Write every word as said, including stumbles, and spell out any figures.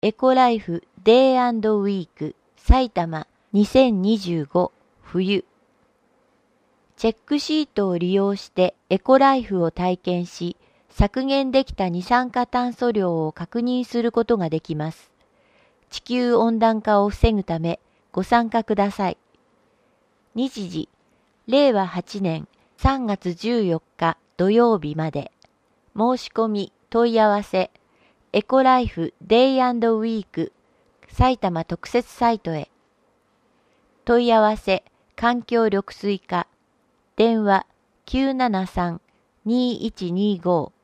エコライフデイ&ウィーク埼玉にせんにじゅうご冬。チェックシートを利用してエコライフを体験し、削減できた二酸化炭素量を確認することができます。地球温暖化を防ぐためご参加ください。日時、れいわはちねんさんがつじゅうよっか土曜日まで。申し込み、問い合わせ、エコライフデイ&ウィーク埼玉特設サイトへ。問い合わせ、環境緑水課、電話きゅうななさん にいちにご